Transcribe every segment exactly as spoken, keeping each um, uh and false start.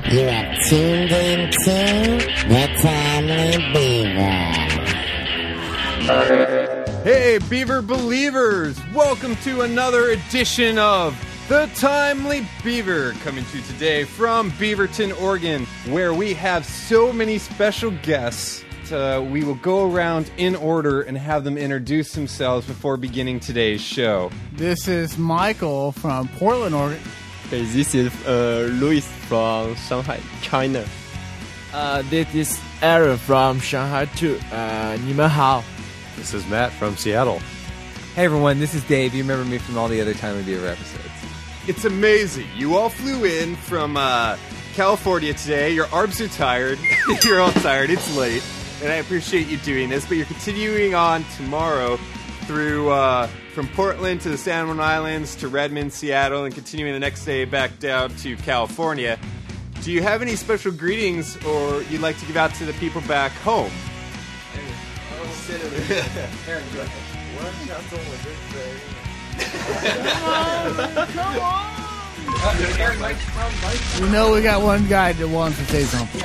You are tuned in to The Timely Beaver. Hey, Beaver Believers! Welcome to another edition of The Timely Beaver, coming to you today from Beaverton, Oregon, where we have so many special guests. Uh, we will go around in order and have them introduce themselves before beginning today's show. This is Michael from Portland, Oregon. Okay, this is uh, Louis from Shanghai, China. Uh, this is Aaron from Shanghai too. Uh, 你们好. This is Matt from Seattle. Hey everyone, this is Dave. You remember me from all the other Timely Beaver episodes. It's amazing. You all flew in from uh, California today. Your arms are tired. You're all tired. It's late. And I appreciate you doing this. But you're continuing on tomorrow through uh, from Portland to the San Juan Islands to Redmond, Seattle, and continuing the next day back down to California. Do you have any special greetings or you'd like to give out to the people back home? Aaron, go ahead. Come on! We know we got one guy that wants to say something.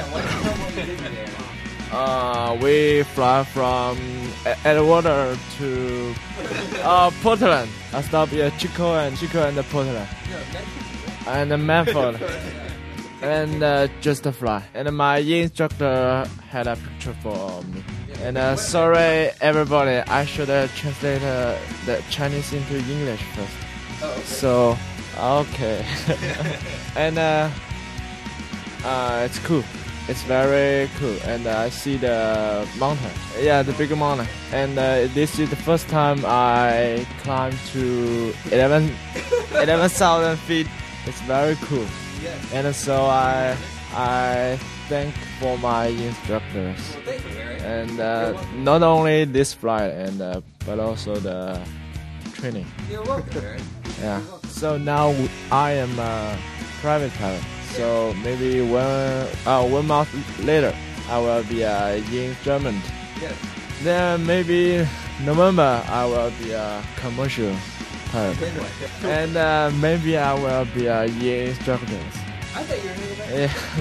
Uh, we fly from Edgewater to uh, Portland. I stop at Chico and Chico and Portland. And Medford. And uh, just fly. And my instructor had a picture for me. And uh, sorry everybody, I should uh, translate uh, the Chinese into English first. Oh, okay. So, okay. And uh, uh, it's cool. It's very cool. And uh, I see the mountain. Yeah, the big mountain. And uh, this is the first time I climbed to eleven thousand feet. It's very cool. Yes. And so I I thank for my instructors. Well, thank you, Aaron. And uh, not only this flight, and uh, but also the training. You're welcome, Aaron. Yeah. So now I am a private pilot. So maybe one uh, one month later, I will be uh, in German. Yes. Then maybe November I will be a commercial pilot. And uh, maybe I will be a year instructor. I thought you were going to go back.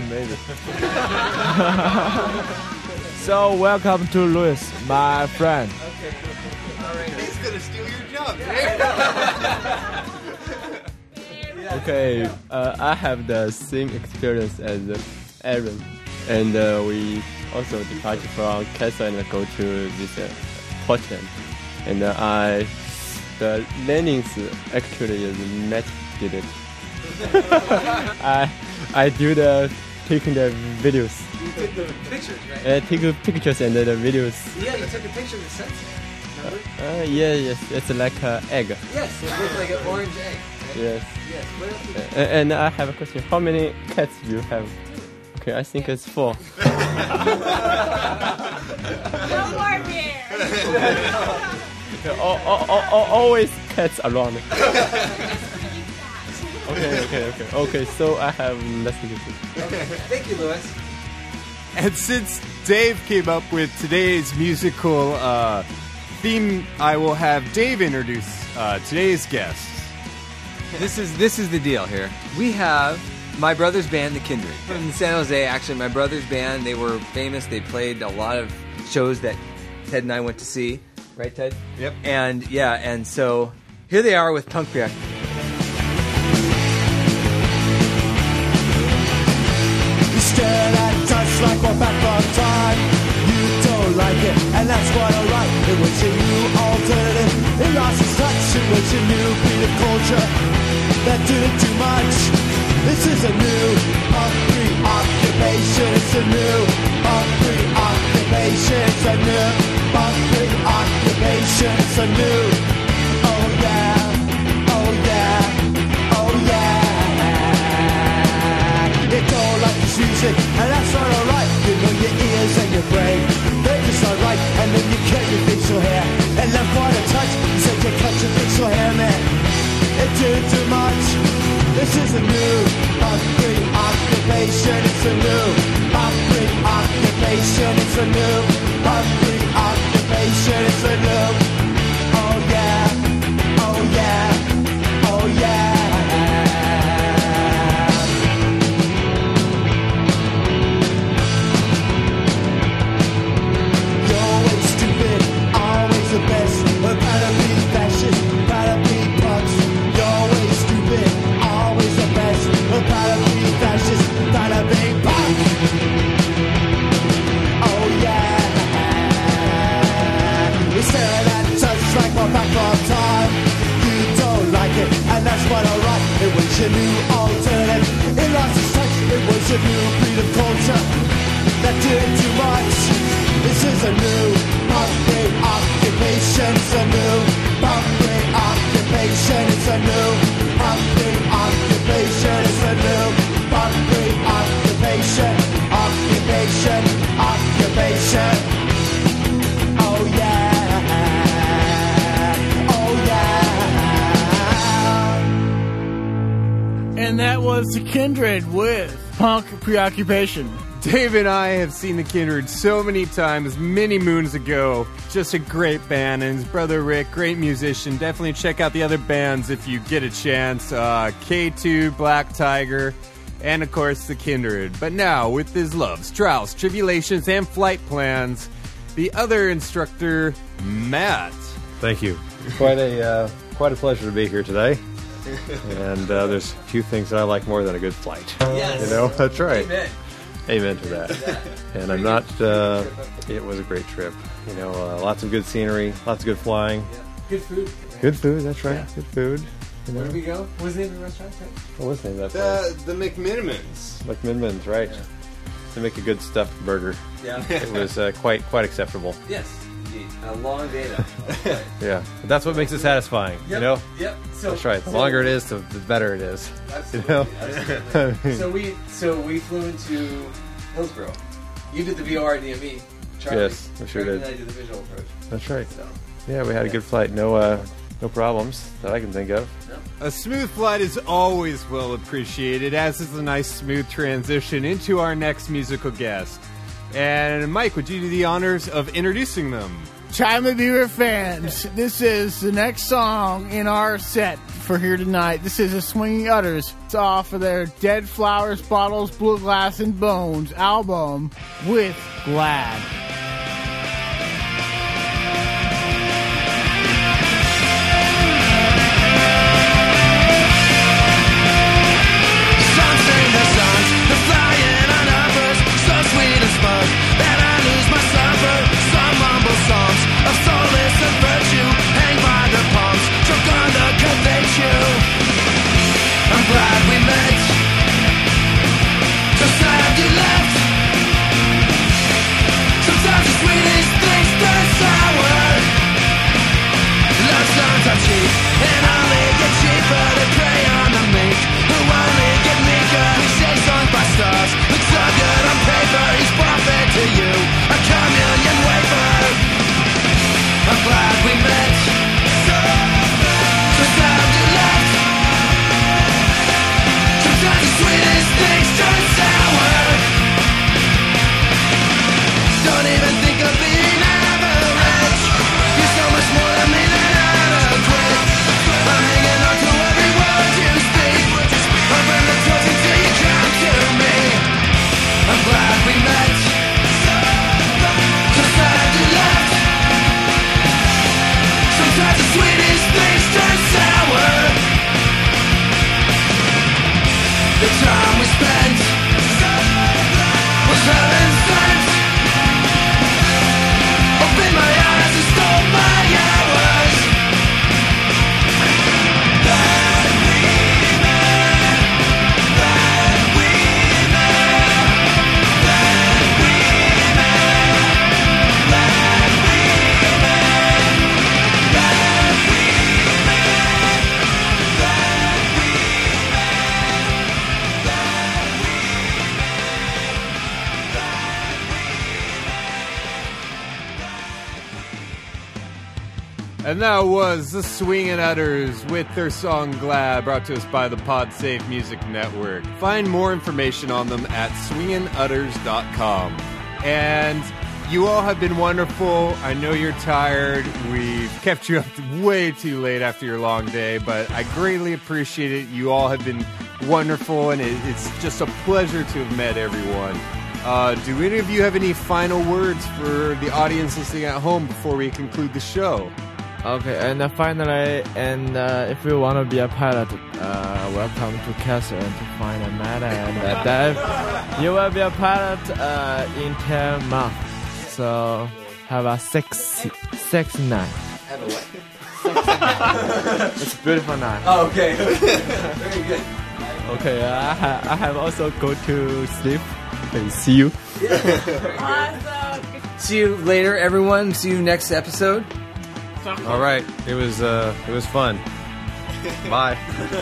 Yeah, maybe. So welcome to Louis, my friend. Okay, cool. All right. He's going to steal your job, Okay, uh, I have the same experience as Aaron, and uh, we also departed from Castle and go to this uh, Portland. And uh, I, the landings actually is Matt did it. I I do the taking the videos. You took the pictures, right? Uh, take the pictures and the videos. Yeah, you took a picture of the sunset. Remember? Uh, yeah, yes, it's like an egg. Yes, it looked like an orange egg. Right? Yes. Yes. What else did Uh, and I have a question. How many cats do you have? Okay, I think it's four. No more beer. Al- al- al- al- always cats around. Okay, okay, okay. Okay, so I have nothing to do. Okay. Thank you, Louis. And since Dave came up with today's musical uh, theme, I will have Dave introduce uh, today's guests. This is this is the deal here. We have my brother's band, The Kindred, from San Jose. Actually, my brother's band, they were famous. They played a lot of shows that Ted and I went to see. Right, Ted? Yep. And, yeah, and so here they are with Punk Reaction. You stared at us like we're back on time. You don't like it, and that's quite alright. It was a new alternative. It lost its touch. It was a new beat of culture that didn't do much. This is a new punk preoccupation. It's a new punk preoccupation. It's a new punk preoccupation. It's a new. Oh yeah. Oh yeah. Oh yeah. It's all like this music, and that's not alright. You know your ears and your brain, they're just alright. And then you cut your facial hair and left quite a touch. You said you cut your facial hair, man. It did too much. This is a new punk preoccupation. It's a new punk preoccupation. It's a new punk preoccupation. It's a new. Oh yeah. Oh yeah. Oh yeah. a new alternative. It lost its touch, it was a new breed of culture that did too much. This is a new puppet occupation. It's a new puppet occupation. It's a new puppet occupation. It's a new puppet occupation. Occupation, occupation. Oh yeah, oh yeah. And that was The Kindred with Punk Preoccupation. Dave and I have seen The Kindred so many times, many moons ago. Just a great band, and his brother Rick, great musician. Definitely check out the other bands if you get a chance. Uh, K two, Black Tiger, and of course The Kindred. But now, with his loves, trials, tribulations, and flight plans, the other instructor, Matt. Thank you. Quite a uh, quite a pleasure to be here today. And uh, there's a few things that I like more than a good flight. Yes. You know, that's right. Amen. Amen to that. And I'm not, uh, it was a great trip. You know, uh, lots of good scenery, lots of good flying. Good food. Good food, that's right. Good food. You know. Where did we go? What was the name of the restaurant? What was the name of that place? The, the McMinimans. McMinimans, right. Yeah. They make a good stuffed burger. Yeah. It was uh, quite quite acceptable. Yes, indeed. A long day though. Yeah. But that's what makes it satisfying, Yep. you know? Yep. So, That's right. The so- longer it is, the, the better it is. Absolutely. You know? Absolutely. so we so we flew into Hillsborough. You did the V O R D M E. Charlie, Yes, we sure Charlie did. And I did the visual approach. That's right. So, Yeah, we had a good flight. No uh, no problems that I can think of. A smooth flight is always well appreciated, as is a nice smooth transition into our next musical guest. And Mike, would you do the honors of introducing them? Chima Beaver fans, this is the next song in our set for here tonight. This is a Swinging Utters. It's off of their Dead Flowers, Bottles, Blue Glass, and Bones album with Glad. I'm glad we met. So sad you left. Sometimes the sweetest things turn sour. Love songs are cheap and only get cheaper. They prey on the meek who only get meeker. We say songs by stars look so good on paper. He's prophet to you, a communion wafer. I'm glad we met. So sad you left. Sometimes the sweetest things turn sour. Don't even think of being average. You're so much more than me than adequate. I'm hanging on to every word you speak. I'll burn the torch until you come to me. I'm glad we met. So sad you left. Sometimes the sweetest things turn sour. The time we spent was heaven sent. Open my eyes and stole my hours. That we met, that we met, that we met, that we met, that we met, that we And that was the Swingin' Utters with their song Glad, brought to us by the PodSafe Music Network. Find more information on them at swingin utters dot com. And you all have been wonderful. I know you're tired. We've kept you up way too late after your long day, but I greatly appreciate it. You all have been wonderful, and it, it's just a pleasure to have met everyone. Uh, do any of you have any final words for the audience listening at home before we conclude the show? Okay, and uh, finally, and uh, if you want to be a pilot, uh, welcome to Castle and to find a matter and uh, dive. You will be a pilot uh, in ten months. So have a sexy, sexy night. Have a what? It's a beautiful night. Oh, okay. Very good. Okay, I, ha- I have also go to sleep. Okay, see you. Awesome. See you later, everyone. See you next episode. All right, it was uh, it was fun. Bye.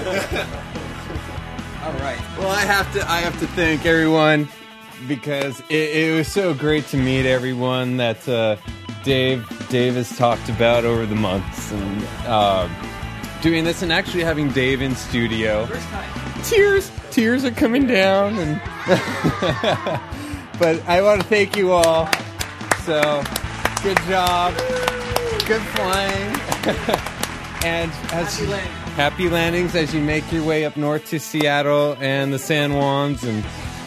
All right. Well, I have to I have to thank everyone because it, it was so great to meet everyone that uh, Dave Dave has talked about over the months and uh, doing this and actually having Dave in studio. First time. Tears tears are coming down and but I want to thank you all. So good job, good flying, and as Happy landing. happy landings as you make your way up north to Seattle and the San Juans and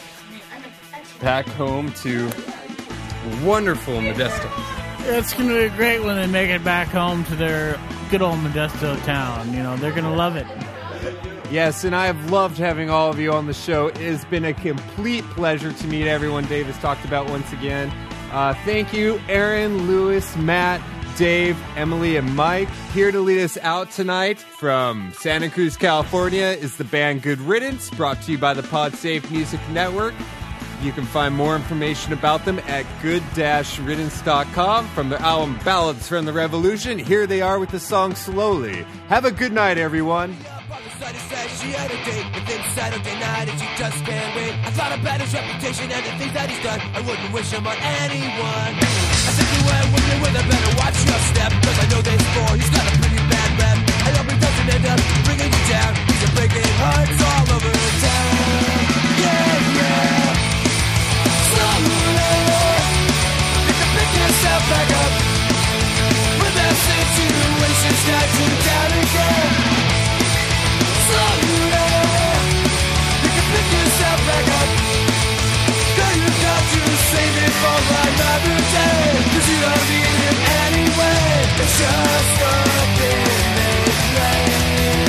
back home to wonderful Modesto. It's going to be great when they make it back home to their good old Modesto town. You know, they're going to love it. Yes, and I have loved having all of you on the show. It has been a complete pleasure to meet everyone Dave has talked about once again. Uh, thank you, Aaron, Lewis, Matt, Dave, Emily, and Mike. Here to lead us out tonight from Santa Cruz, California is the band Good Riddance, brought to you by the PodSafe Music Network. You can find more information about them at good dash riddance dot com. From their album Ballads from the Revolution, here they are with the song Slowly. Have a good night, everyone. Sunny said she had a date with him Saturday night and she just can't wait. I thought about his reputation and the things that he's done. I wouldn't wish him on anyone. I said you went with me with a better watch your step, cause I know this boy, he's got a pretty bad rep. I hope he doesn't end up bringing you down. He's a breaking hearts all over town. Yeah, yeah. Slowly, you can pick yourself back up when that situation's got you down again. Slowly, you can pick yourself back up. Girl, you got to save it for another day, cause you don't need it anyway. It's just a business play.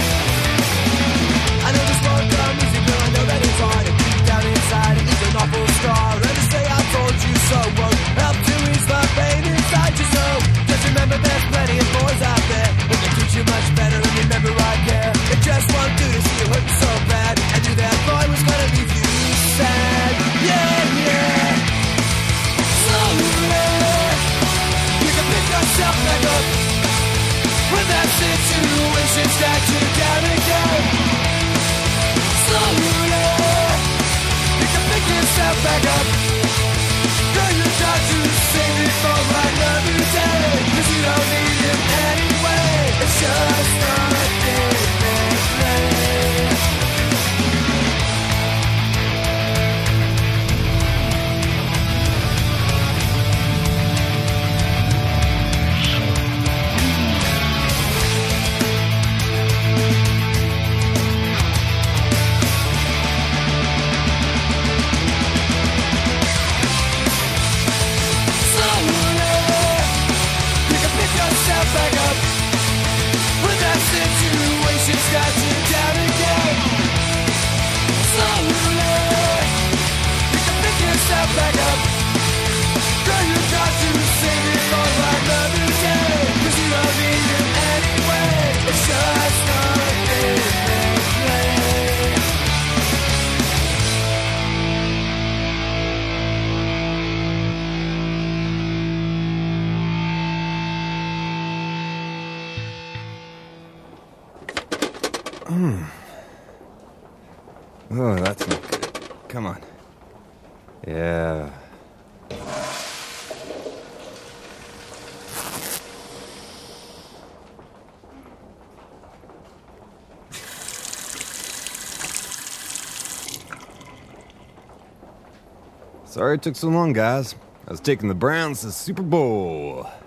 I know this won't come easy, but I know that it's hard. And deep down inside, it leaves an awful scar. And to say I told you so won't help to ease the pain inside you. So just remember there's plenty of boys out there who can teach you much better. And remember I care. It just won't do to see you hurting so bad. I knew that boy was gonna leave you sad. Yeah, yeah. Slowly, you can pick yourself back up when that situation's got you down again. Slowly, you can pick yourself back up. Girl, you got to save it for another day, cause you don't need it anyway. It's just a different place. Back up when that situation's got you down again. Slowly, you can pick yourself back up. Girl, you got to save it for another day, cause you don't need it anyway. It's just a different place. Oh, that's not good. Come on. Yeah. Sorry it took so long, guys. I was taking the Browns to the Super Bowl.